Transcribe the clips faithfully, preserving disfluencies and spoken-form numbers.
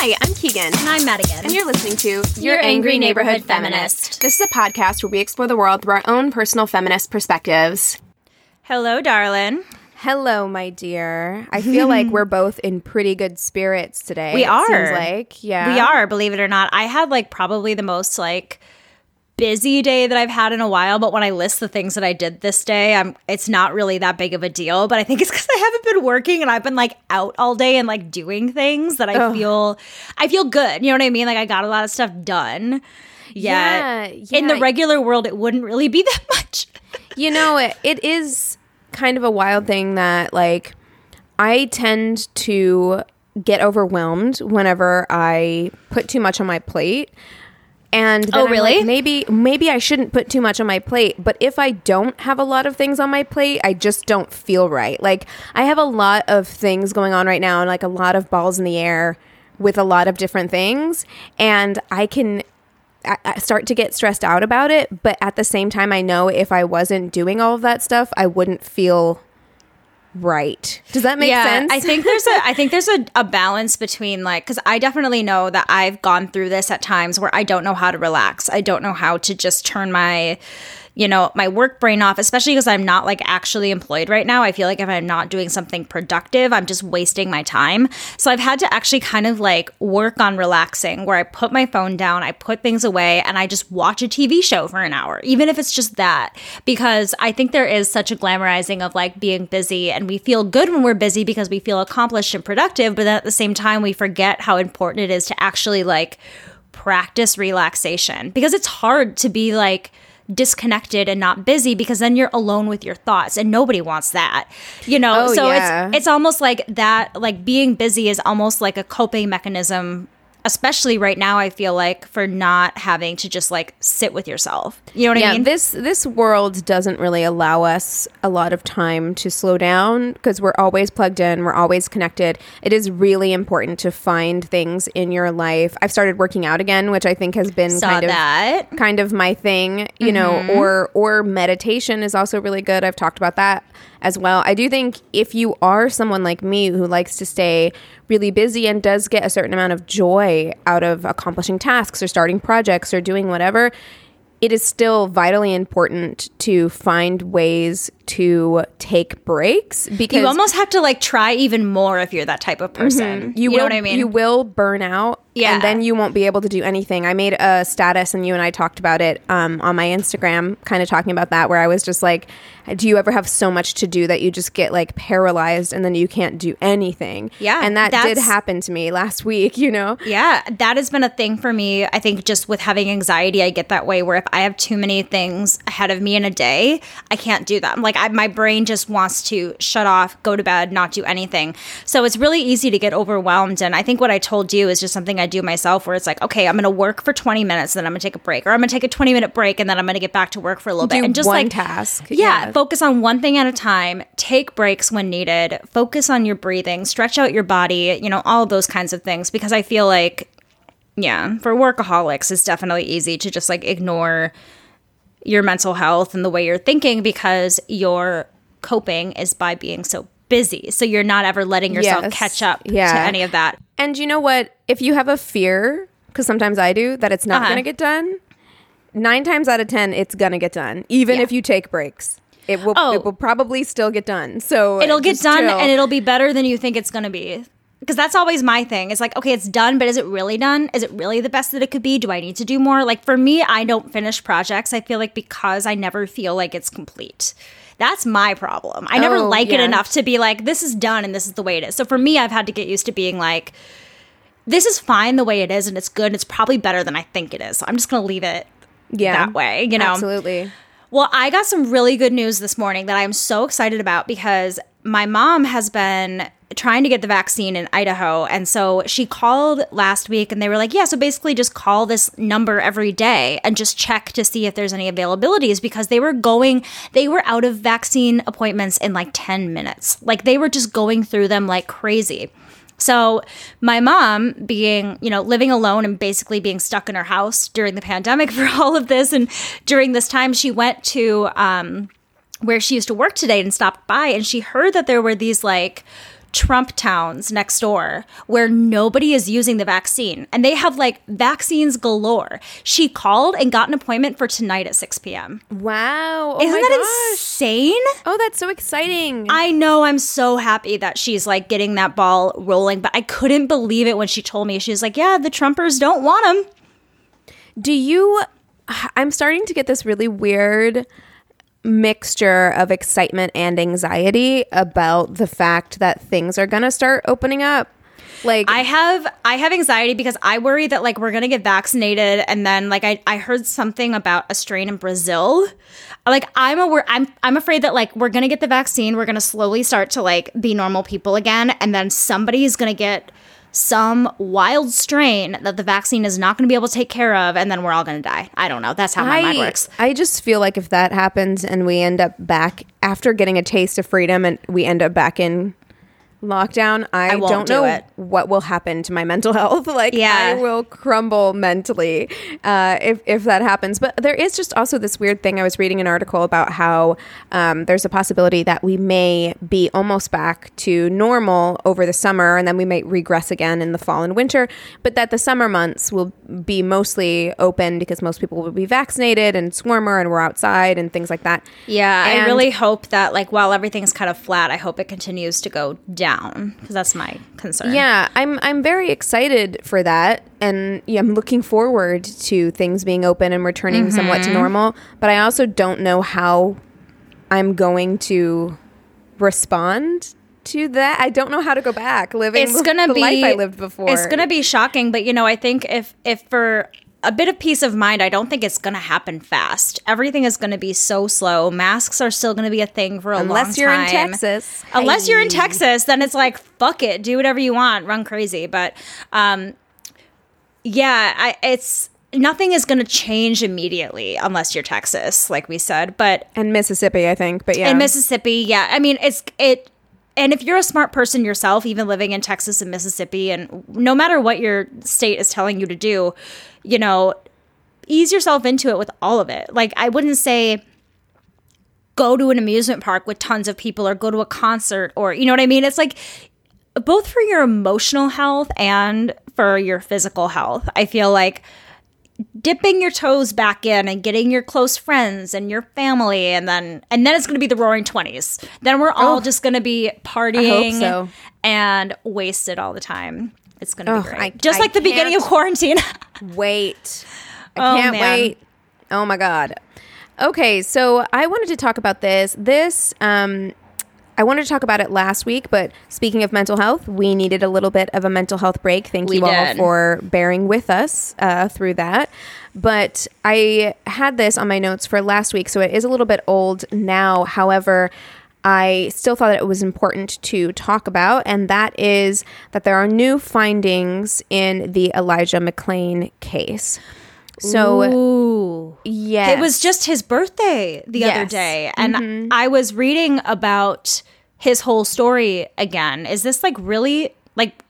Hi, I'm Keegan. And I'm Madigan. And you're listening to Your, Your Angry, Angry Neighborhood, Neighborhood Feminist. Feminist. This is a podcast where we explore the world through our own personal feminist perspectives. Hello, darling. Hello, my dear. I feel like we're both in pretty good spirits today. We are. Seems like, yeah. We are, believe it or not. I had like probably the most like busy day that I've had in a while, but when I list the things that I did this day, I'm it's not really that big of a deal, but I think it's because I haven't been working and I've been like out all day and like doing things that I oh. feel I feel good. You know what I mean? Like I got a lot of stuff done. Yeah, Yet, yeah. in the regular world, it wouldn't really be that much. You know, it, it is kind of a wild thing that like I tend to get overwhelmed whenever I put too much on my plate. And then oh, I'm really? Like, maybe maybe I shouldn't put too much on my plate. But if I don't have a lot of things on my plate, I just don't feel right. Like I have a lot of things going on right now and like a lot of balls in the air with a lot of different things. And I can I, I start to get stressed out about it. But at the same time, I know if I wasn't doing all of that stuff, I wouldn't feel right. Does that make yeah, sense? I think there's a I think there's a, a balance between like, because I definitely know that I've gone through this at times where I don't know how to relax. I don't know how to just turn my, you know, my work brain off, especially because I'm not like actually employed right now. I feel like if I'm not doing something productive, I'm just wasting my time. So I've had to actually kind of like work on relaxing where I put my phone down, I put things away, and I just watch a T V show for an hour, even if it's just that, because I think there is such a glamorizing of like being busy, and we feel good when we're busy because we feel accomplished and productive, but then at the same time, we forget how important it is to actually like practice relaxation, because it's hard to be like disconnected and not busy because then you're alone with your thoughts and nobody wants that, you know. Oh, so yeah. it's it's almost like that, like being busy is almost like a coping mechanism, especially right now. I feel like for not having to just like sit with yourself, you know what yeah, I mean? This this world doesn't really allow us a lot of time to slow down because we're always plugged in, we're always connected. It is really important to find things in your life. I've started working out again, which I think has been Saw kind that. of kind of my thing, you mm-hmm. know, or or meditation is also really good. I've talked about that as well. I do think if you are someone like me who likes to stay really busy and does get a certain amount of joy out of accomplishing tasks or starting projects or doing whatever, it is still vitally important to find ways to take breaks, because you almost have to like try even more if you're that type of person. Mm-hmm. You, you will, know what I mean? You will burn out, yeah. and then you won't be able to do anything. I made a status, and you and I talked about it um, on my Instagram, kind of talking about that, where I was just like, do you ever have so much to do that you just get like paralyzed and then you can't do anything? Yeah. And that did happen to me last week, you know? Yeah, that has been a thing for me. I think just with having anxiety, I get that way where if I have too many things ahead of me in a day, I can't do them. Like I, my brain just wants to shut off, go to bed, not do anything. So it's really easy to get overwhelmed. And I think what I told you is just something I do myself, where it's like, okay, I'm going to work for twenty minutes, then I'm going to take a break, or I'm going to take a twenty minute break and then I'm going to get back to work for a little do bit. And just one like task. Yeah, yeah. Focus on one thing at a time, take breaks when needed, focus on your breathing, stretch out your body, you know, all those kinds of things. Because I feel like, yeah, for workaholics, it's definitely easy to just like ignore your mental health and the way you're thinking because your coping is by being so busy. So you're not ever letting yourself yes. catch up yeah. to any of that. And you know what? If you have a fear, because sometimes I do, that it's not Uh-huh. going to get done, nine times out of ten, it's going to get done, even Yeah. if you take breaks. It will Oh. it will probably still get done. So It'll get just done chill. and it'll be better than you think it's going to be. Because that's always my thing. It's like, okay, it's done, but is it really done? Is it really the best that it could be? Do I need to do more? Like for me, I don't finish projects, I feel like, because I never feel like it's complete. That's my problem. I never Oh, like it yeah. enough to be like, this is done and this is the way it is. So for me, I've had to get used to being like, this is fine the way it is and it's good and it's probably better than I think it is. So I'm just going to leave it yeah, that way, you know? Absolutely. Well, I got some really good news this morning that I'm so excited about because my mom has been trying to get the vaccine in Idaho. And so she called last week and they were like, yeah, so basically just call this number every day and just check to see if there's any availabilities, because they were going, they were out of vaccine appointments in like ten minutes. Like they were just going through them like crazy. So my mom, being, you know, living alone and basically being stuck in her house during the pandemic for all of this, and during this time, she went to um, where she used to work today and stopped by, and she heard that there were these like Trump towns next door where nobody is using the vaccine, and they have like vaccines galore. She called and got an appointment for tonight at six p.m. Wow. Oh Isn't my that gosh. insane? Oh, that's so exciting. I know. I'm so happy that she's like getting that ball rolling, but I couldn't believe it when she told me. She was like, yeah, the Trumpers don't want him. Do you, I'm starting to get this really weird mixture of excitement and anxiety about the fact that things are going to start opening up. Like I have I have anxiety because I worry that like we're gonna get vaccinated and then like I, I heard something about a strain in Brazil. Like I'm aware I'm I'm afraid that like we're gonna get the vaccine, we're gonna slowly start to like be normal people again, and then somebody is gonna get some wild strain that the vaccine is not gonna be able to take care of, and then we're all gonna die. I don't know. That's how my I, mind works. I just feel like if that happens and we end up back after getting a taste of freedom and we end up back in lockdown, I, I won't don't do know it. what will happen to my mental health. Like Yeah. I will crumble mentally uh, if, if that happens. But there is just also this weird thing. I was reading an article about how um, there's a possibility that we may be almost back to normal over the summer, and then we might regress again in the fall and winter, but that the summer months will be mostly open because most people will be vaccinated and it's warmer and we're outside and things like that. Yeah, And- I really hope that like while everything's kind of flat, I hope it continues to go down, because that's my concern. Yeah, I'm I'm very excited for that, and yeah, I'm looking forward to things being open and returning Mm-hmm. somewhat to normal. But I also don't know how I'm going to respond to that. I don't know how to go back living It's gonna the be life I lived before. It's gonna be shocking, but you know, I think if if for a bit of peace of mind, I don't think it's gonna happen fast. Everything is gonna be so slow. Masks are still gonna be a thing for a long time. Unless you're in Texas. Unless you're in Hey. Texas, then it's like fuck it, do whatever you want, run crazy. But um, yeah, I, it's nothing is gonna change immediately unless you're Texas, like we said. But And Mississippi, I think. But yeah. in Mississippi, yeah. I mean, it's it. And if you're a smart person yourself, even living in Texas and Mississippi, and no matter what your state is telling you to do, you know, ease yourself into it with all of it. Like, I wouldn't say go to an amusement park with tons of people or go to a concert, or, you know what I mean? It's like both for your emotional health and for your physical health. I feel like dipping your toes back in and getting your close friends and your family, and then and then it's going to be the roaring twenties. Then we're all Oh, just going to be partying so. and wasted all the time. It's going to Oh, be great. I- just I like the beginning of can't- quarantine. Wait. I Oh, can't man. wait. Oh my God. Okay, so I wanted to talk about this. This, um, I wanted to talk about it last week, but speaking of mental health, we needed a little bit of a mental health break. Thank We you all did. for bearing with us uh, through that. But I had this on my notes for last week, so it is a little bit old now. However, I still thought it was important to talk about, and that is that there are new findings in the Elijah McClain case. So, Ooh. yes. It was just his birthday the other Yes. day, and Mm-hmm. I was reading about his whole story again. Is this like really like?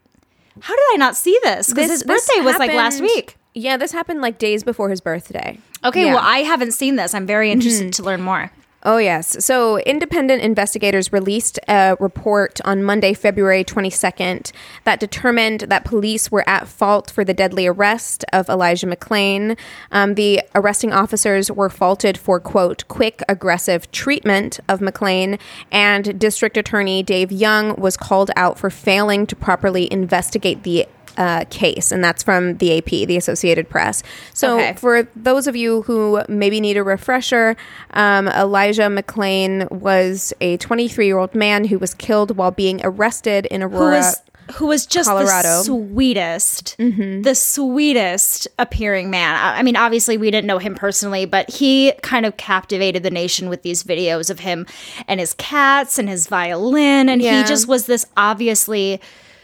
How did I not see this? Because his this birthday was like last happened- week. Yeah, this happened like days before his birthday. Okay, Yeah. well, I haven't seen this. I'm very interested Mm-hmm. to learn more. Oh, yes. So independent investigators released a report on Monday, February twenty-second, that determined that police were at fault for the deadly arrest of Elijah McClain. Um, the arresting officers were faulted for, quote, quick, aggressive treatment of McClain, and District Attorney Dave Young was called out for failing to properly investigate the Uh, case, and that's from the A P, the Associated Press. So Okay. for those of you who maybe need a refresher, um, Elijah McClain was a twenty-three-year-old man who was killed while being arrested in Who Aurora, was who was just Colorado. the sweetest, Mm-hmm. the sweetest appearing man. I I mean, obviously we didn't know him personally, but he kind of captivated the nation with these videos of him and his cats and his violin, and Yeah. he just was this obviously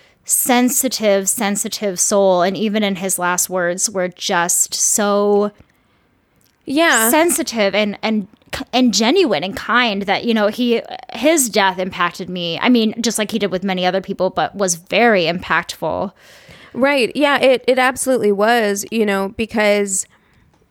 sensitive, sensitive soul. And even in his last words were just so yeah. sensitive and and and genuine and kind that, you know, he his death impacted me. I mean, just like he did with many other people, but was very impactful. Right. Yeah, it, it absolutely was, you know, because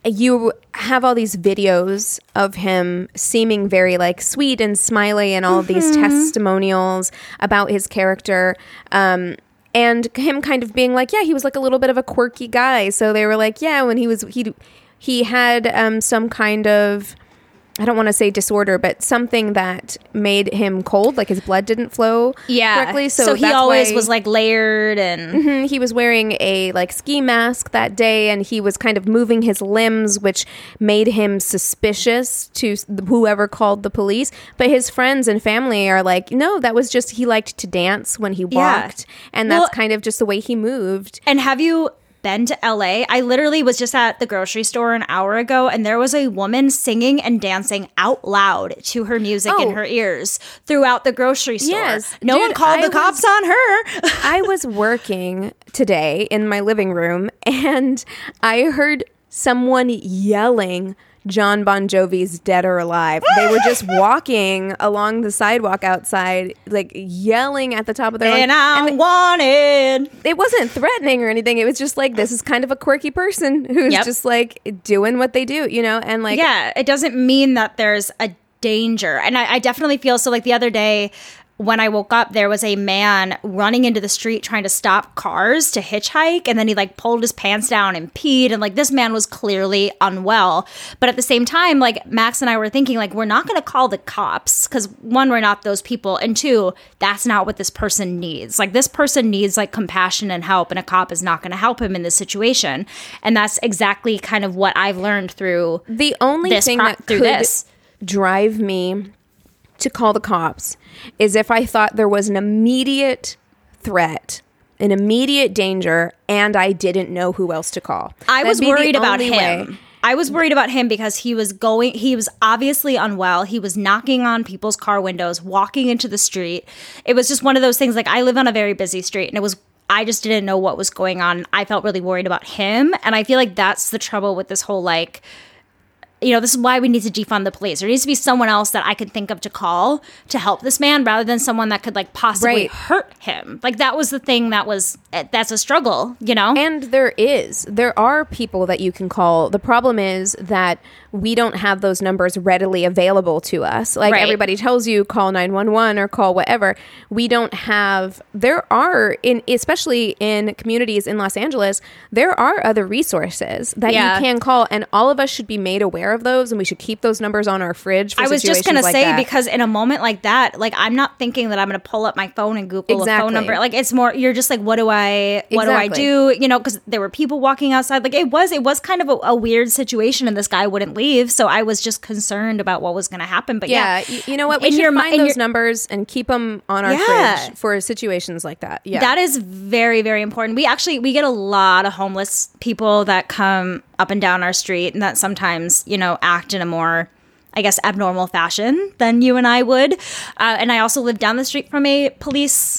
you have all these videos of him seeming very like sweet and smiley and all of these testimonials about his character. Um, and him kind of being like, yeah, he was like a little bit of a quirky guy. So they were like, yeah, when he was, he, he had um, some kind of, I don't want to say disorder, but something that made him cold, like his blood didn't flow yeah. correctly. So, so he that's always why, was like layered and mm-hmm, he was wearing a like ski mask that day, and he was kind of moving his limbs, which made him suspicious to whoever called the police. But his friends and family are like, no, that was just, he liked to dance when he walked. Yeah. And that's well, kind of just the way he moved. And have you been to L A? I literally was just at the grocery store an hour ago, and there was a woman singing and dancing out loud to her music oh. in her ears throughout the grocery store. Yes. No Dude, one called I the cops was, on her. I was working today in my living room, and I heard someone yelling John Bon Jovi's Dead or Alive. They were just walking along the sidewalk outside, like yelling at the top of their lungs. And I and wanted. It wasn't threatening or anything. It was just like, this is kind of a quirky person who's yep. just like doing what they do, you know? And like, yeah, it doesn't mean that there's a danger. And I, I definitely feel so. Like the other day, when I woke up, there was a man running into the street trying to stop cars to hitchhike. And then he like pulled his pants down and peed. And like this man was clearly unwell. But at the same time, like Max and I were thinking like, we're not going to call the cops because one, we're not those people. And two, that's not what this person needs. Like this person needs like compassion and help. And a cop is not going to help him in this situation. And that's exactly kind of what I've learned through the only this thing pro- that through could this. drive me to call the cops is if I thought there was an immediate threat, an immediate danger, and I didn't know who else to call. I That'd was worried about him. Way. I was worried about him because he was going, he was obviously unwell. He was knocking on people's car windows, walking into the street. It was just one of those things, like I live on a very busy street, and it was, I just didn't know what was going on. I felt really worried about him. And I feel like that's the trouble with this whole like, you know, this is why we need to defund the police. There needs to be someone else that I could think of to call to help this man rather than someone that could like possibly right. hurt him. Like that was the thing that was, that's a struggle, you know? And there is, there are people that you can call. The problem is that we don't have those numbers readily available to us. Like right. everybody tells you call nine one one or call whatever. We don't have, there are, in especially in communities in Los Angeles, there are other resources that yeah. you can call, and all of us should be made aware of those, and we should keep those numbers on our fridge for I was situations just going like to say, that. Because in a moment like that, like I'm not thinking that I'm going to pull up my phone and Google exactly. a phone number. Like it's more, you're just like, what do I, what exactly. do I do? You know, because there were people walking outside. Like it was, it was kind of a, a weird situation, and this guy wouldn't leave. So I was just concerned about what was going to happen. But yeah, yeah, you know what? We should your, find those numbers and keep them on our yeah. fridge for situations like that. Yeah, that is very, very important. We actually we get a lot of homeless people that come up and down our street, and that sometimes you know act in a more, I guess, abnormal fashion than you and I would. Uh, and I also live down the street from a police.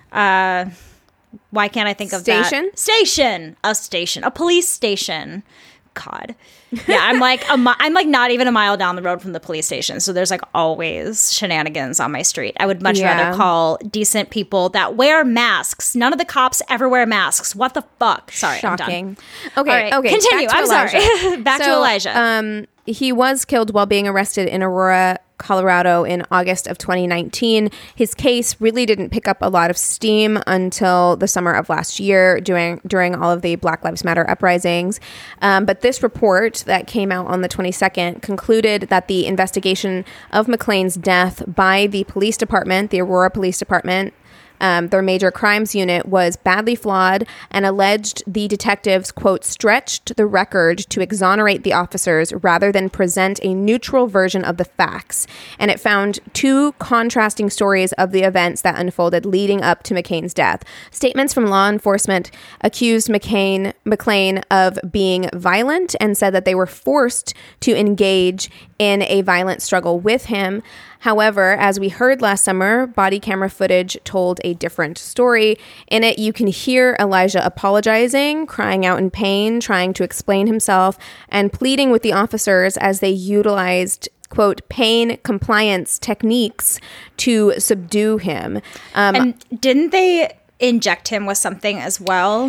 Uh, why can't I think of station? that? Station, a station, a police station. God. Yeah, I'm like a mi- I'm like not even a mile down the road from the police station, so there's like always shenanigans on my street. I would much yeah. rather call decent people that wear masks. None of the cops ever wear masks. What the fuck? Sorry, shocking. I'm done. Okay, right, okay. Continue. I'm Elijah. sorry. Back so, to Elijah. Um, he was killed while being arrested in Aurora, Colorado in August of twenty nineteen. His case really didn't pick up a lot of steam until the summer of last year during during all of the Black Lives Matter uprisings. Um, but this report that came out on the twenty-second concluded that the investigation of McClain's death by the police department, the Aurora Police Department, Um, their major crimes unit, was badly flawed and alleged the detectives, quote, stretched the record to exonerate the officers rather than present a neutral version of the facts. And it found two contrasting stories of the events that unfolded leading up to McClain's death. Statements from law enforcement accused McClain, McClain of being violent and said that they were forced to engage in a violent struggle with him. However, as we heard last summer, body camera footage told a different story. In it, you can hear Elijah apologizing, crying out in pain, trying to explain himself, and pleading with the officers as they utilized, quote, pain compliance techniques to subdue him. Um, and didn't they inject him with something as well?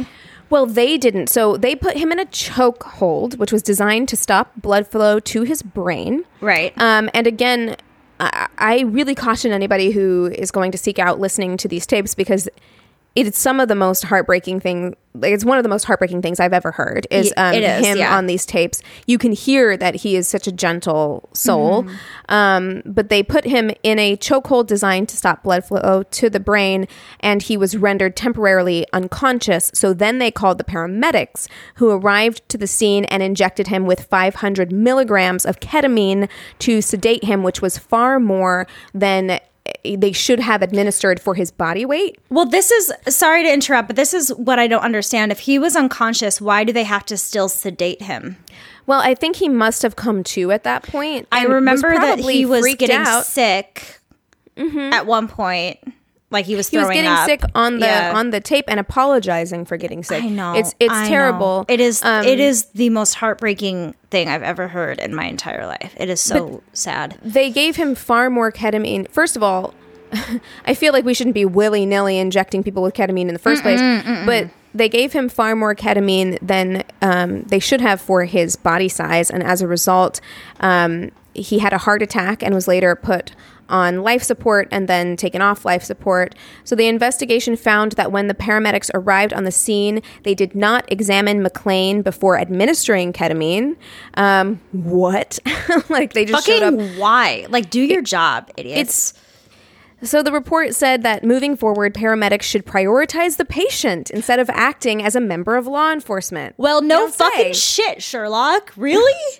Well, they didn't. So they put him in a choke hold, which was designed to stop blood flow to his brain. Right. Um, and again, I, I really caution anybody who is going to seek out listening to these tapes because it's some of the most heartbreaking thing. Like, it's one of the most heartbreaking things I've ever heard is, um, it is, him yeah. on these tapes. You can hear that he is such a gentle soul. Mm-hmm. Um, but they put him in a chokehold designed to stop blood flow to the brain, and he was rendered temporarily unconscious. So then they called the paramedics, who arrived to the scene and injected him with five hundred milligrams of ketamine to sedate him, which was far more than they should have administered for his body weight. Well, this is, sorry to interrupt, but this is what I don't understand. If he was unconscious, why do they have to still sedate him? Well, I think he must have come to at that point. I remember that he was getting out. sick mm-hmm. at one point. Like he was throwing up. He was getting up. sick on the yeah. on the tape and apologizing for getting sick. I know. It's it's I terrible. Know. It is um, it is the most heartbreaking thing I've ever heard in my entire life. It is so sad. They gave him far more ketamine. First of all, I feel like we shouldn't be willy-nilly injecting people with ketamine in the first mm-mm, place. Mm-mm. But they gave him far more ketamine than um, they should have for his body size. And as a result, um, he had a heart attack and was later put on life support and then taken off life support. So the investigation found that when the paramedics arrived on the scene, they did not examine McLean before administering ketamine. Um, what? Like they just Fucking showed up. Why? Like, do your job, idiots. It's So the report said that moving forward, paramedics should prioritize the patient instead of acting as a member of law enforcement. Well, no fucking say. shit, Sherlock. Really?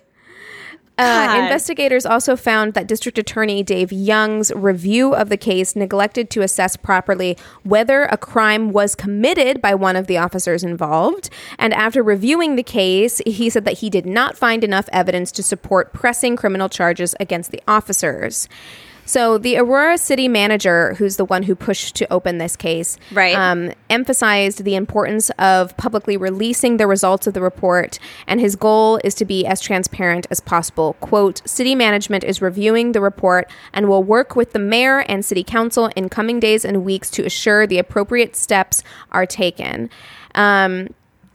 Uh, investigators also found that District Attorney Dave Young's review of the case neglected to assess properly whether a crime was committed by one of the officers involved. And after reviewing the case, he said that he did not find enough evidence to support pressing criminal charges against the officers. So the Aurora city manager, who's the one who pushed to open this case, right. um, emphasized the importance of publicly releasing the results of the report, and his goal is to be as transparent as possible. Quote, city management is reviewing the report and will work with the mayor and city council in coming days and weeks to assure the appropriate steps are taken. Um,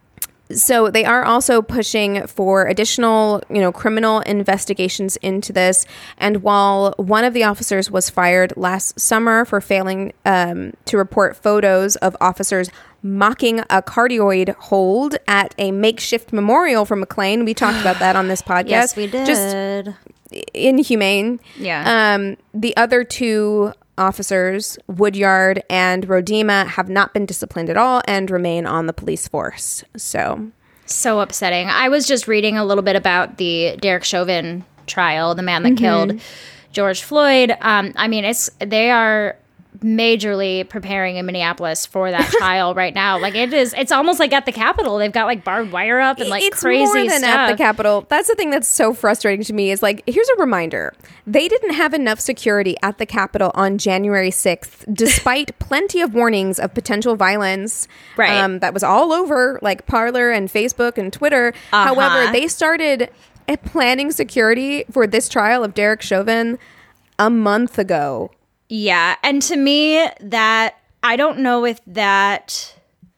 So they are also pushing for additional, you know, criminal investigations into this. And while one of the officers was fired last summer for failing um, to report photos of officers mocking a cardioid hold at a makeshift memorial for McLean, we talked about that on this podcast. Yes, we did. Just inhumane. Yeah. Um, the other two officers, Woodyard and Rodema, have not been disciplined at all and remain on the police force. So so upsetting. I was just reading a little bit about the Derek Chauvin trial, the man that mm-hmm. killed George Floyd. Um, I mean, it's they are majorly preparing in Minneapolis for that trial right now. Like it is, it's almost like at the Capitol. They've got like barbed wire up and like it's crazy more than stuff. At the Capitol. That's the thing that's so frustrating to me is like, here's a reminder. They didn't have enough security at the Capitol on January sixth, despite plenty of warnings of potential violence. Right. Um, that was all over like Parler and Facebook and Twitter. Uh-huh. However, they started planning security for this trial of Derek Chauvin a month ago. Yeah, and to me, that, I don't know if that,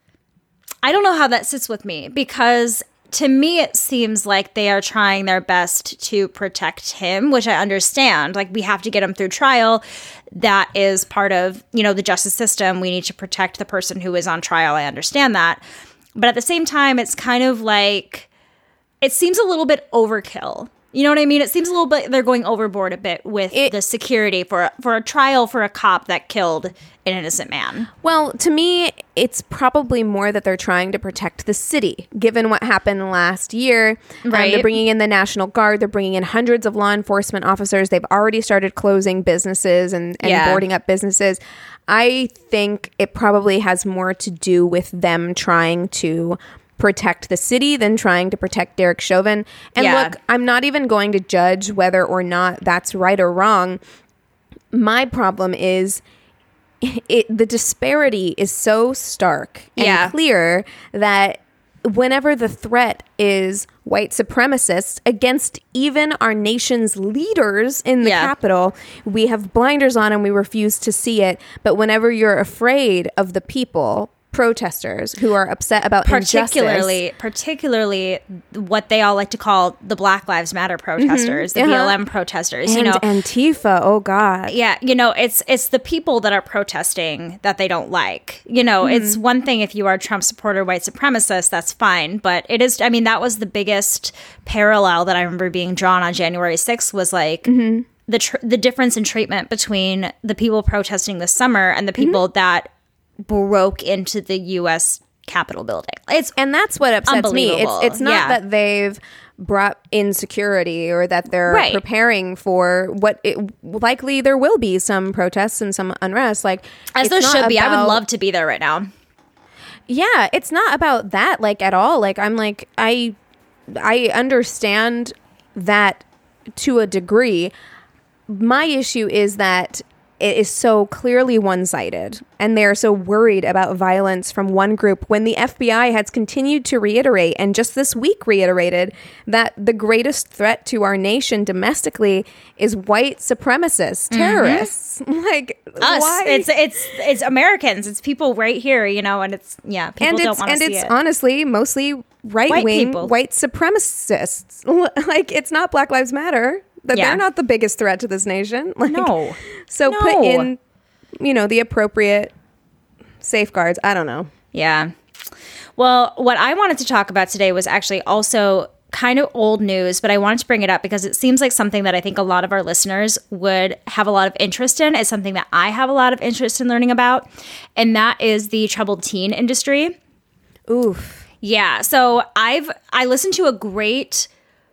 I don't know how that sits with me, because to me, it seems like they are trying their best to protect him, which I understand. Like, we have to get him through trial. That is part of, you know, the justice system. We need to protect the person who is on trial. I understand that. But at the same time, it's kind of like, it seems a little bit overkill. You know what I mean? It seems a little bit, they're going overboard a bit with it, the security for, for a trial for a cop that killed an innocent man. Well, to me, it's probably more that they're trying to protect the city, given what happened last year. Right. Um, they're bringing in the National Guard. They're bringing in hundreds of law enforcement officers. They've already started closing businesses and, and yeah. boarding up businesses. I think it probably has more to do with them trying to protect the city than trying to protect Derek Chauvin. And yeah. look, I'm not even going to judge whether or not that's right or wrong. My problem is it, the disparity is so stark and yeah. clear that whenever the threat is white supremacists against even our nation's leaders in the yeah. Capitol, we have blinders on and we refuse to see it. But whenever you're afraid of the people, protesters who are upset about particularly injustice. particularly what they all like to call the Black Lives Matter protesters, Mm-hmm. the Uh-huh. B L M protesters, And you know. Antifa, oh God. Yeah, you know, it's it's the people that are protesting that they don't like. You know, Mm-hmm. it's one thing if you are a Trump supporter, white supremacist, that's fine. But it is, I mean, that was the biggest parallel that I remember being drawn on January sixth was like Mm-hmm. the tr- the difference in treatment between the people protesting this summer and the people Mm-hmm. that broke into the U S Capitol building. It's And that's what upsets me. It's Unbelievable. it's not Yeah. that they've brought insecurity or that they're Right. preparing for what it, likely there will be some protests and some unrest. Like as it's there not should be. I would about- love to be there right now. Yeah, it's not about that like at all. Like I'm like I I understand that to a degree. My issue is that it is so clearly one-sided and they're so worried about violence from one group when the F B I has continued to reiterate and just this week reiterated that the greatest threat to our nation domestically is white supremacists, terrorists. Like Us. why? It's it's it's Americans. It's people right here, you know, and it's yeah, people and don't it's want to and see it's it. honestly mostly right-wing people. white supremacists. Like it's not Black Lives Matter. That Yeah. they're not the biggest threat to this nation. Like, No. So No. put in, you know, the appropriate safeguards. I don't know. Yeah. Well, what I wanted to talk about today was actually also kind of old news, but I wanted to bring it up because it seems like something that I think a lot of our listeners would have a lot of interest in. It's something that I have a lot of interest in learning about, and that is the troubled teen industry. Oof. Yeah. So I've I listened to a great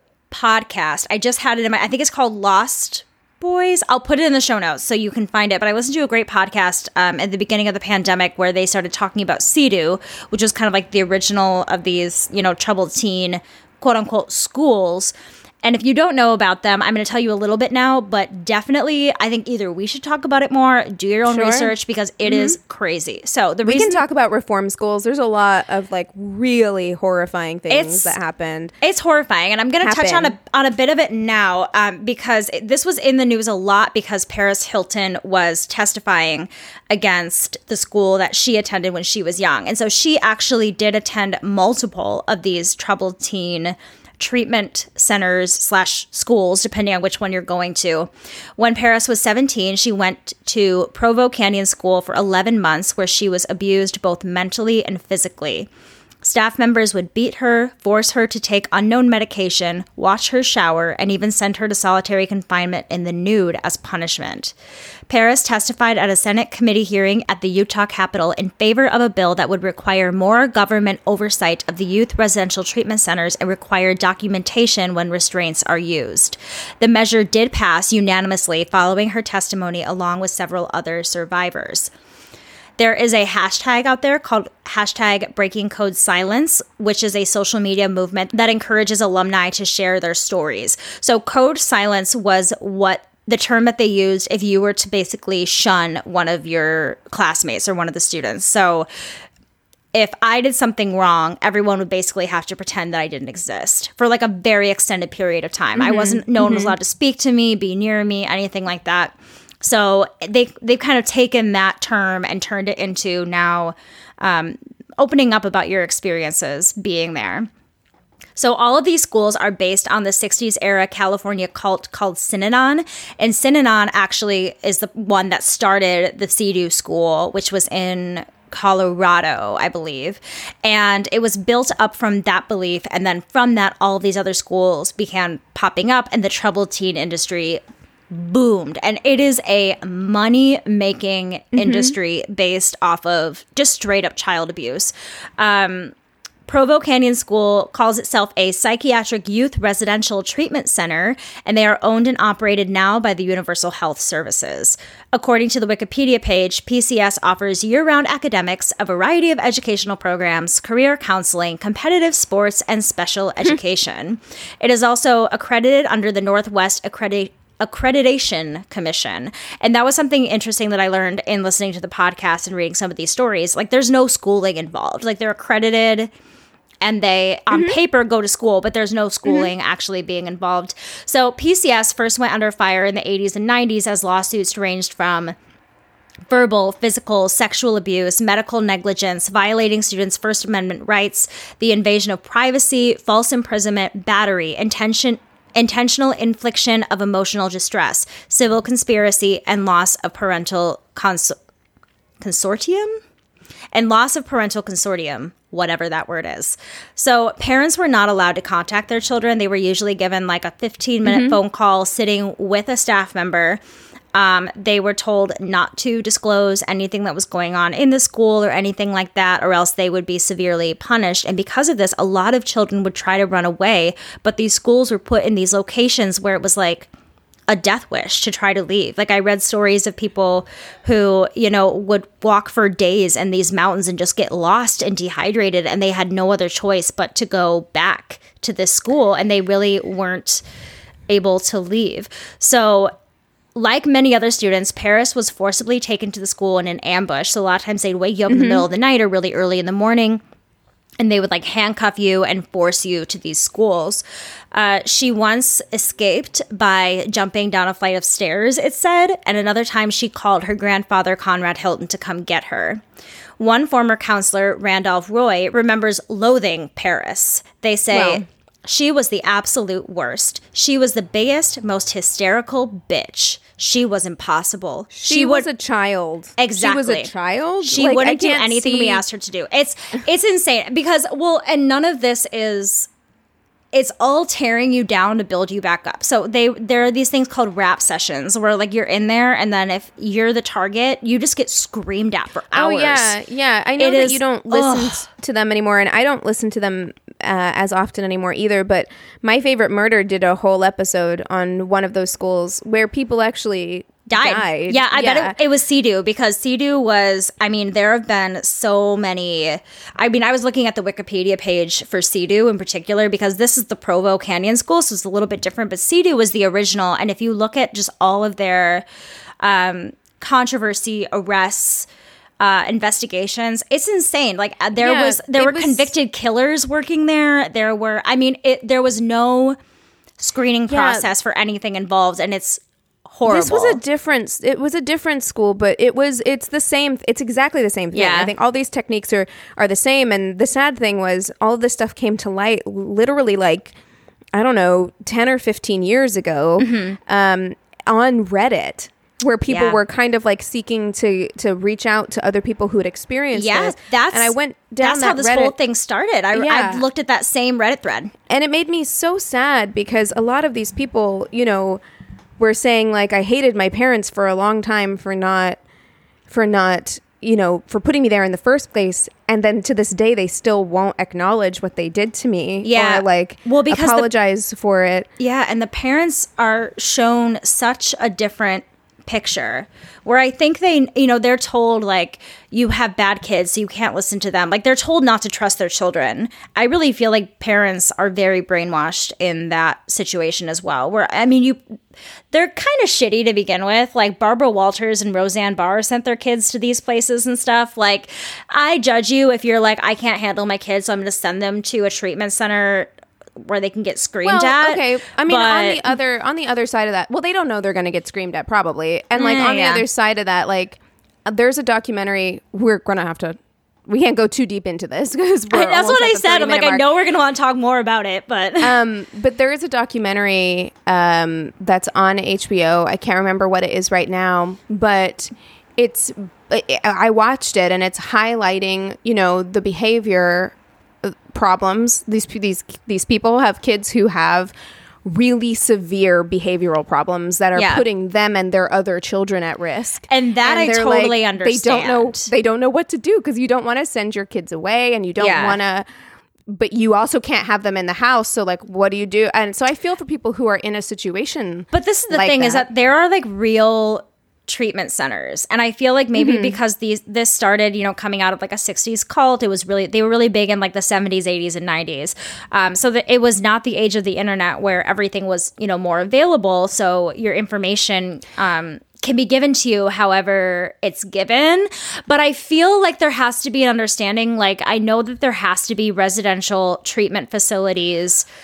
podcast. I just had it in my I think it's called Lost Boys. I'll put it in the show notes so you can find it. But I listened to a great podcast um, at the beginning of the pandemic where they started talking about C E D U, which was kind of like the original of these, you know, troubled teen, quote unquote, schools. And if you don't know about them, I'm going to tell you a little bit now, but definitely I think either we should talk about it more, do your own Sure. research because it is crazy. So the We reason can talk about reform schools. There's a lot of like really horrifying things It's- that happened. It's horrifying, and I'm going to touch on a Happen. on a bit of it now um, because it, this was in the news a lot because Paris Hilton was testifying against the school that she attended when she was young, and so she actually did attend multiple of these troubled teen treatment centers slash schools, depending on which one you're going to. When Paris was seventeen, she went to Provo Canyon School for eleven months, where she was abused both mentally and physically. Staff members would beat her, force her to take unknown medication, watch her shower, and even send her to solitary confinement in the nude as punishment. Paris testified at a Senate committee hearing at the Utah Capitol in favor of a bill that would require more government oversight of the youth residential treatment centers and require documentation when restraints are used. The measure did pass unanimously following her testimony, along with several other survivors. There is a hashtag out there called hashtag Breaking Code Silence, which is a social media movement that encourages alumni to share their stories. So Code Silence was what the term that they used if you were to basically shun one of your classmates or one of the students. So if I did something wrong, everyone would basically have to pretend that I didn't exist for like a very extended period of time. I wasn't, no one was allowed to speak to me, be near me, anything like that. So they they've kind of taken that term and turned it into now um, opening up about your experiences being there. So all of these schools are based on the sixties era California cult called Synanon. And Synanon actually is the one that started the C E D U school, which was in Colorado, I believe. And it was built up from that belief. And then from that, all of these other schools began popping up and the troubled teen industry boomed. And it is a money-making mm-hmm. industry based off of just straight up child abuse. Um, Provo Canyon School calls itself a psychiatric youth residential treatment center, and they are owned and operated now by the Universal Health Services. According to the Wikipedia page, P C S offers year-round academics, a variety of educational programs, career counseling, competitive sports, and special education. It is also accredited under the Northwest Accreditation Accreditation Commission. And that was something interesting that I learned in listening to the podcast and reading some of these stories. Like, there's no schooling involved. Like, they're accredited and they, on mm-hmm. paper, go to school, but there's no schooling mm-hmm. actually being involved. So P C S first went under fire in the eighties and nineties as lawsuits ranged from verbal, physical, sexual abuse, medical negligence, violating students' First Amendment rights, the invasion of privacy, false imprisonment, battery, intention, intentional infliction of emotional distress, civil conspiracy, and loss of parental cons- consortium? And loss of parental consortium, whatever that word is. So parents were not allowed to contact their children. They were usually given like a fifteen minute mm-hmm. phone call sitting with a staff member. Um, they were told not to disclose anything that was going on in the school or anything like that, or else they would be severely punished. And because of this, a lot of children would try to run away, but these schools were put in these locations where it was like a death wish to try to leave. Like I read stories of people who, you know, would walk for days in these mountains and just get lost and dehydrated, and they had no other choice but to go back to this school, and they really weren't able to leave. So like many other students, Paris was forcibly taken to the school in an ambush. So a lot of times they'd wake you up mm-hmm. in the middle of the night or really early in the morning, and they would like handcuff you and force you to these schools. Uh, she once escaped by jumping down a flight of stairs, it said, and another time she called her grandfather, Conrad Hilton, to come get her. One former counselor, Randolph Roy, remembers loathing Paris. They say, wow. She was the absolute worst. She was the biggest, most hysterical bitch. She was impossible. She, she was would, a child. Exactly. She was a child? She like, wouldn't do anything see... we asked her to do. It's it's insane because, well, and none of this is, it's all tearing you down to build you back up. So they there are these things called rap sessions where like you're in there, and then if you're the target, you just get screamed at for hours. Oh, yeah. Yeah. I know it that is, you don't listen ugh. to them anymore, and I don't listen to them Uh, as often anymore either, but My Favorite Murder did a whole episode on one of those schools where people actually died. died. Yeah, I yeah. bet it, it was CEDU, because CEDU was, I mean, there have been so many, I mean, I was looking at the Wikipedia page for CEDU in particular, because this is the Provo Canyon School, so it's a little bit different, but CEDU was the original, and if you look at just all of their um, controversy, arrests, Uh, investigations, it's insane. Like uh, there yeah, was, there were was, convicted killers working there. There were, I mean, it. There was no screening process yeah. for anything involved, and it's horrible. This was a different. It was a different school, but it was. It's the same. It's exactly the same thing. Yeah. I think all these techniques are are the same. And the sad thing was, all of this stuff came to light literally like, I don't know, ten or fifteen years ago, mm-hmm. um, on Reddit, where people yeah. were kind of like seeking to to reach out to other people who had experienced yeah, this. That's, and I went down that's that how this Reddit. whole thing started. I, yeah. I looked at that same Reddit thread. And it made me so sad because a lot of these people, you know, were saying like, I hated my parents for a long time for not, for not, you know, for putting me there in the first place. And then to this day, they still won't acknowledge what they did to me. Yeah. Or like well, because apologize the, for it. Yeah. And the parents are shown such a different picture where I think they, you know, they're told like, you have bad kids, so you can't listen to them. Like they're told not to trust their children. I really feel like parents are very brainwashed in that situation as well, where, I mean, you, they're kind of shitty to begin with. Like Barbara Walters and Roseanne Barr sent their kids to these places and stuff. Like I judge you if you're like, I can't handle my kids, so I'm going to send them to a treatment center where they can get screamed well, at. Okay, I mean, on the other on the other side of that, well, they don't know they're going to get screamed at, probably. And like mm, on yeah. the other side of that, like there's a documentary. We're going to have to. We can't go too deep into this because that's what I said. I'm like, mark. I know we're going to want to talk more about it, but um, but there is a documentary um that's on H B O. I can't remember what it is right now, but it's. I watched it, and it's highlighting, you know, the behavior problems. These these these people have kids who have really severe behavioral problems that are yeah. putting them and their other children at risk. And that and I totally like, understand. They don't know. They don't know what to do because you don't want to send your kids away, and you don't yeah. want to. But you also can't have them in the house. So like, what do you do? And so I feel for people who are in a situation. But this is the like thing: that. is that there are like real treatment centers, and I feel like maybe mm-hmm. because these this started, you know, coming out of like a sixties cult. It was really they were really big in like the seventies, eighties, and nineties. Um, so that it was not the age of the internet where everything was, you know, more available. So your information um, can be given to you however it's given. But I feel like there has to be an understanding. Like I know that there has to be residential treatment facilities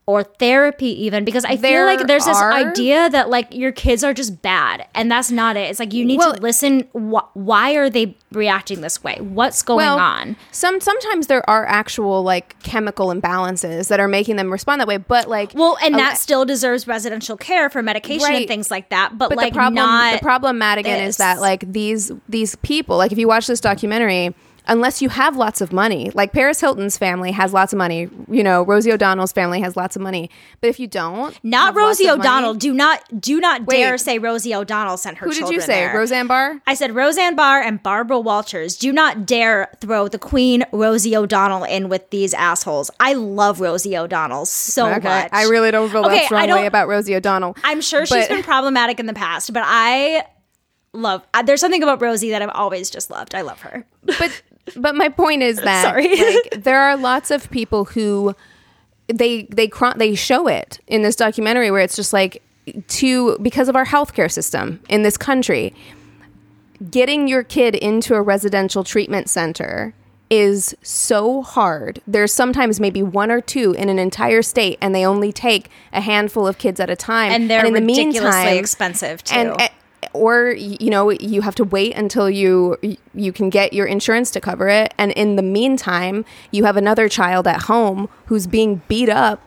or therapy even, because I There feel like there's this are- idea that like your kids are just bad, and that's not it. It's like you need Well- to listen. Wh- why are they reacting this way? What's going well, on? Some sometimes there are actual like chemical imbalances that are making them respond that way, but like Well, and a- that still deserves residential care for medication and Right. things like that. But, but like the problem not the problem Madigan this. is that like these these people, like if you watch this documentary, unless you have lots of money, like Paris Hilton's family has lots of money, you know, Rosie O'Donnell's family has lots of money, but if you don't not have lots Rosie of money- O'Donnell. Do not do not Wait. dare say Rosie O'Donnell sent her who did children you say there. Roseanne Barr? I said Roseanne Barr and Barbara Walters. Do not dare throw the Queen Rosie O'Donnell in with these assholes. I love Rosie O'Donnell so Okay, much. I really don't feel Okay, that I strongly don't- about Rosie O'Donnell. I'm sure she's but- been problematic in the past, but I love. Uh, there's something about Rosie that I've always just loved. I love her. but but my point is that Sorry. like, there are lots of people who they they cr- they show it in this documentary where it's just like to because of our healthcare system in this country, getting your kid into a residential treatment center is so hard. There's sometimes maybe one or two in an entire state, and they only take a handful of kids at a time, And they're in the ridiculously meantime, expensive, too. And, and or you know you have to wait until you you can get your insurance to cover it, and in the meantime you have another child at home who's being beat up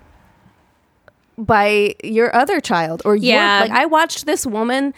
by your other child or Yeah. your, like I watched this woman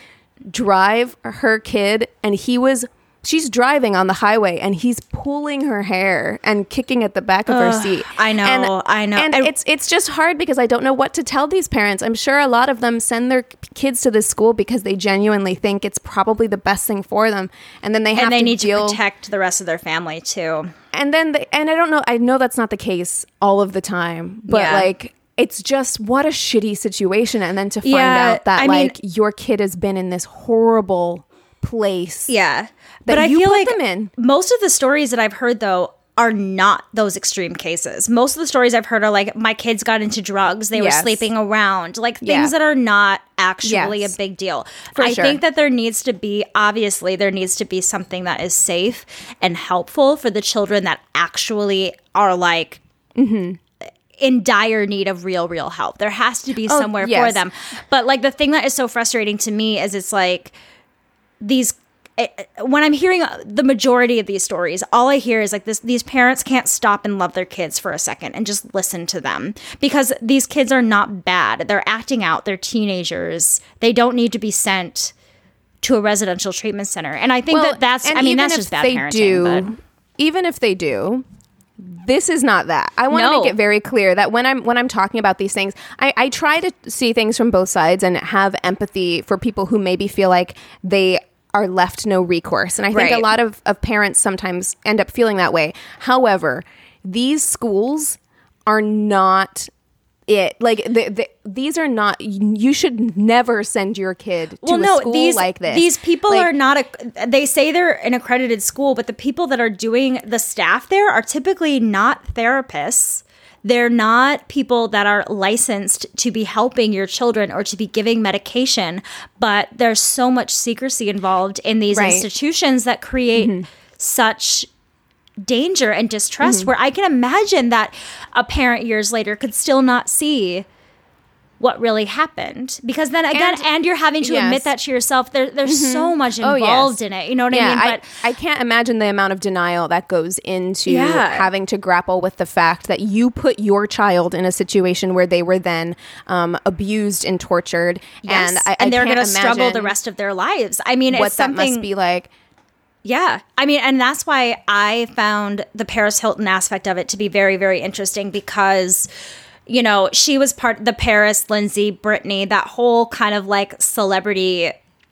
drive her kid, and he was she's driving on the highway and he's pulling her hair and kicking at the back of her seat. I know, and, I know. and And- it's it's just hard because I don't know what to tell these parents. I'm sure a lot of them send their kids to this school because they genuinely think it's probably the best thing for them, and then they have And they to need deal. to protect the rest of their family too. and then the, and I don't know. I know that's not the case all of the time, but Yeah. like. It's just what a shitty situation, and then to find Yeah, out that I mean- like your kid has been in this horrible place. Yeah. That but I you feel put like them in. most of the stories that I've heard though are not those extreme cases. Most of the stories I've heard are like my kids got into drugs, they Yes. were sleeping around, like things Yeah. that are not actually Yes. a big deal. For I sure. think that there needs to be obviously there needs to be something that is safe and helpful for the children that actually are like Mm-hmm. in dire need of real, real help. There has to be somewhere for Oh, yes. them. But like the thing that is so frustrating to me is it's like these it, when I'm hearing the majority of these stories, all I hear is like this: these parents can't stop and love their kids for a second and just listen to them, because these kids are not bad. They're acting out. They're teenagers. They don't need to be sent to a residential treatment center. And I think Well, that that's. and I mean, even that's if just bad they parenting. do, but even if they do, this is not that. I want to No. make it very clear that when I'm when I'm talking about these things, I, I try to see things from both sides and have empathy for people who maybe feel like they are left no recourse. And I think Right. a lot of, of parents sometimes end up feeling that way. However, these schools are not it. Like the, the, these are not. You should never send your kid to well, a no, school these like this. these people Like, are not. A, they say they're an accredited school, but the people that are doing the staff there are typically not therapists. They're not people that are licensed to be helping your children or to be giving medication. But there's so much secrecy involved in these Right. institutions that create Mm-hmm. such danger and distrust, Mm-hmm. where I can imagine that a parent years later could still not see what really happened, because then again, and, And- you're having to yes. admit that to yourself. There, there's so much Oh, involved yes. in it. You know what yeah, I mean? I, But I can't imagine the amount of denial that goes into Yeah. having to grapple with the fact that you put your child in a situation where they were then um, abused and tortured, yes, and I, and I they're can't going to struggle the imagine rest of their lives. I mean, what it's that something. must be like. Yeah. I mean, and that's why I found the Paris Hilton aspect of it to be very, very interesting, because, you know, she was part the Paris, Lindsay, Brittany, that whole kind of like celebrity,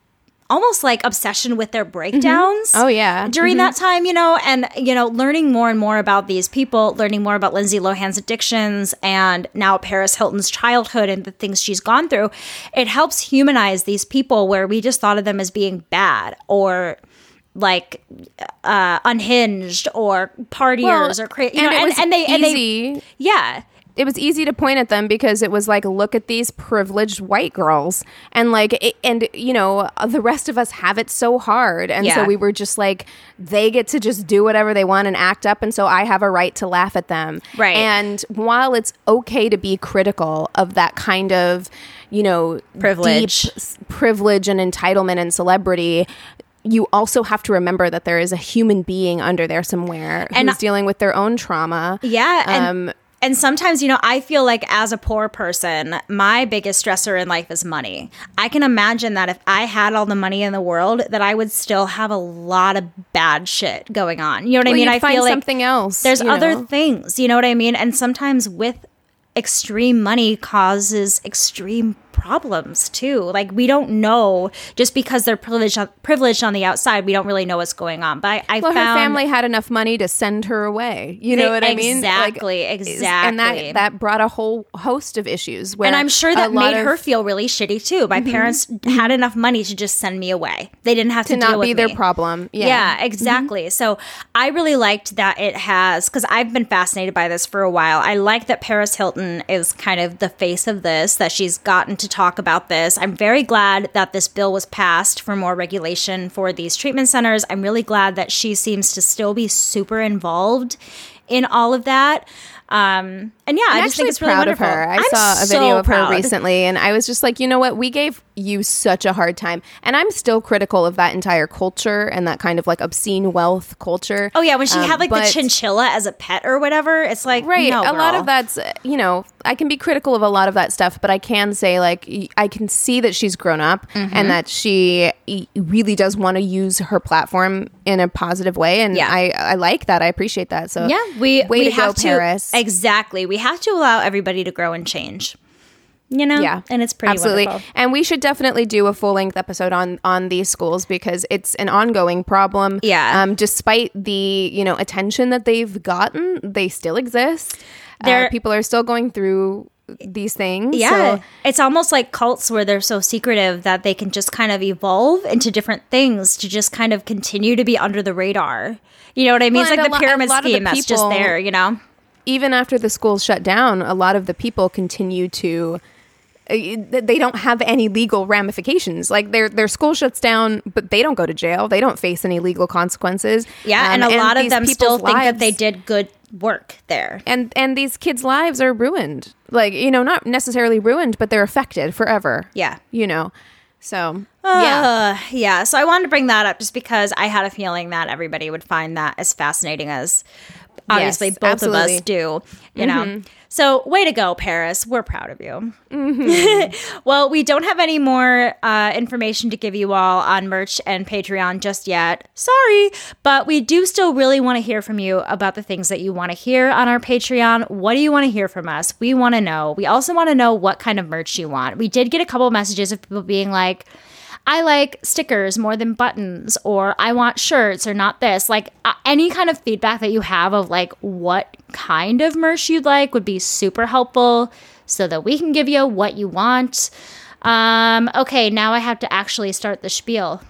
almost like obsession with their breakdowns. Oh, yeah. During that time, you know, and, you know, learning more and more about these people, learning more about Lindsay Lohan's addictions and now Paris Hilton's childhood and the things she's gone through, it helps humanize these people where we just thought of them as being bad or like uh unhinged or partiers Well, or crazy, you and know, it and, was and they and easy. they yeah it was easy to point at them because it was like, look at these privileged white girls, and like, it, and you know, the rest of us have it so hard, and Yeah. so we were just like, they get to just do whatever they want and act up, and so I have a right to laugh at them, Right. And while it's okay to be critical of that kind of, you know, Privilege. deep s- privilege and entitlement and celebrity, you also have to remember that there is a human being under there somewhere And- who's dealing with their own trauma. Yeah. And, Um, and sometimes, you know, I feel like as a poor person, my biggest stressor in life is money. I can imagine that if I had all the money in the world, that I would still have a lot of bad shit going on. You know what I Or mean? you'd I find feel like something else. there's you other know? things, you know what I mean? And sometimes with extreme money causes extreme problems too. Like, we don't know, just because they're privileged privileged on the outside, we don't really know what's going on. But I, I Well, found her family had enough money to send her away. You know They- what I mean? exactly, Like, is- exactly. And that that brought a whole host of issues. Where and I'm sure a that lot made of- her feel really shitty too. My parents had enough money to just send me away. They didn't have to, to deal not with be their me. problem. Yeah. Yeah, exactly. So I really liked that it has, because I've been fascinated by this for a while. I like that Paris Hilton is kind of the face of this, that she's gotten to talk about this. I'm very glad that this bill was passed for more regulation for these treatment centers. I'm really glad that she seems to still be super involved in all of that. Um, and yeah, I'm I just think actually it's really proud of wonderful. her. I I'm saw a so video of her proud. recently, and I was just like, you know what? We gave you such a hard time, and I'm still critical of that entire culture and that kind of like obscene wealth culture. Oh yeah, when she Um, had like the but- chinchilla as a pet or whatever, it's like Right. no, a lot girl. of that's, uh, you know, I can be critical of a lot of that stuff, but I can say, like, y- I can see that she's grown up Mm-hmm. and that she y- really does want to use her platform in a positive way. And Yeah. I, I like that. I appreciate that. So, Yeah, we way we to have go, to Paris. exactly. We have to allow everybody to grow and change. You know, Yeah, and it's pretty absolutely. wonderful. And we should definitely do a full length episode on on these schools because it's an ongoing problem. Yeah. Um, despite the you know attention that they've gotten, they still exist. They're- Uh, people are still going through these things. Yeah, So, it's almost like cults where they're so secretive that they can just kind of evolve into different things to just kind of continue to be under the radar. You know what I mean? Well, it's and like a the lo- a pyramid lot of the scheme that's just people- there. You know? even after the schools shut down, a lot of the people continue to. uh, They don't have any legal ramifications. Like their their school shuts down, but they don't go to jail. They don't face any legal consequences. Yeah, Um, and a lot of these them still people's think that they lives- did good work there. and and these kids' lives are ruined. Like, you know, not necessarily ruined, but they're affected forever. Yeah. You know. So, yeah. Uh, yeah. So I wanted to bring that up just because I had a feeling that everybody would find that as fascinating as obviously Yes, both absolutely. of us do, you know. So way to go, Paris. We're proud of you. Well, we don't have any more uh, information to give you all on merch and Patreon just yet. Sorry, but we do still really want to hear from you about the things that you want to hear on our Patreon. What do you want to hear from us? We want to know. We also want to know what kind of merch you want. We did get a couple of messages of people being like, I like stickers more than buttons, or I want shirts, or not this. Like uh, any kind of feedback that you have of like what kind of merch you'd like would be super helpful so that we can give you what you want. Um, okay, now I have to actually start the spiel.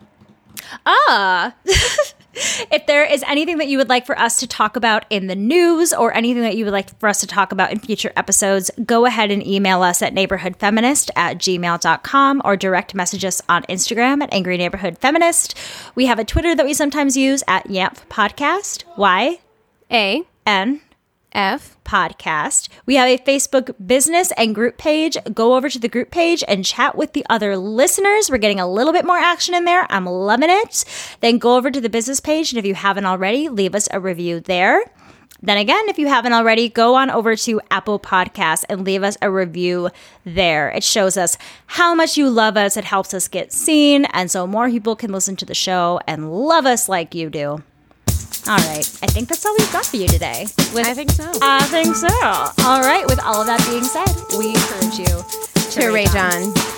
Ah, if there is anything that you would like for us to talk about in the news or anything that you would like for us to talk about in future episodes, go ahead and email us at neighborhoodfeminist at gmail dot com or direct message us on Instagram at Angry Neighborhood Feminist. We have a Twitter that we sometimes use at Yamp Podcast, Y A N F. Podcast. We have a Facebook business and group page. Go over to the group page and chat with the other listeners. We're getting a little bit more action in there. I'm loving it. Then go over to the business page, and if you haven't already, leave us a review there. Then again, if you haven't already, go on over to Apple Podcasts and leave us a review there. It shows us how much you love us. It helps us get seen, and so more people can listen to the show and love us like you do. All right. I think that's all we've got for you today. With, I think so. I think so. All right. With all of that being said, we encourage you to, To rage on.